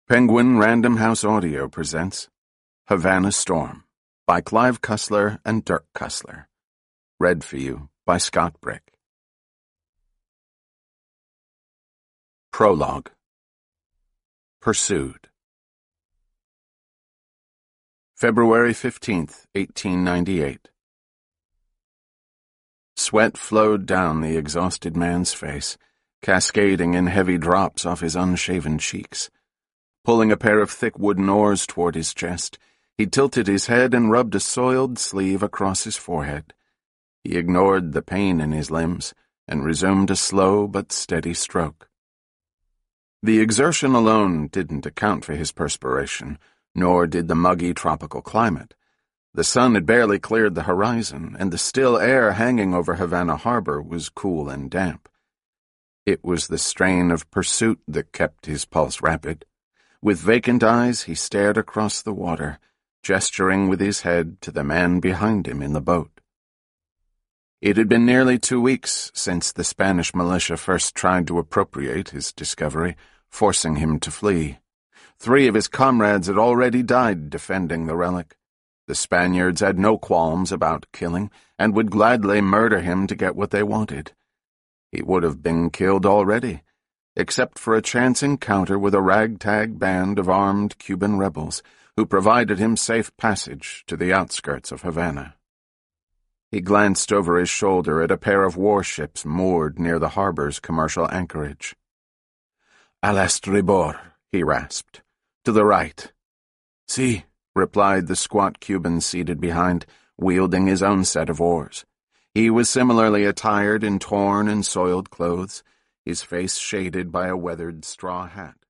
Penguin Random House Audio presents Havana Storm by Clive Cussler and Dirk Cussler. Read for you by Scott Brick. Prologue. Pursued. February 15th, 1898. Sweat flowed down the exhausted man's face, cascading in heavy drops off his unshaven cheeks. Pulling a pair of thick wooden oars toward his chest, he tilted his head and rubbed a soiled sleeve across his forehead. He ignored the pain in his limbs and resumed a slow but steady stroke. The exertion alone didn't account for his perspiration, nor did the muggy tropical climate. The sun had barely cleared the horizon, and the still air hanging over Havana harbor was cool and damp. It was the strain of pursuit that kept his pulse rapid. With vacant eyes, he stared across the water, gesturing with his head to the man behind him in the boat. It had been nearly 2 weeks since the Spanish militia first tried to appropriate his discovery, forcing him to flee. 3 of his comrades had already died defending the relic. The Spaniards had no qualms about killing, and would gladly murder him to get what they wanted. He would have been killed already, except for a chance encounter with a ragtag band of armed Cuban rebels who provided him safe passage to the outskirts of Havana. He glanced over his shoulder at a pair of warships moored near the harbor's commercial anchorage. "Al estribor," he rasped. "To the right." "Si," replied the squat Cuban seated behind, wielding his own set of oars. He was similarly attired in torn and soiled clothes, his face shaded by a weathered straw hat.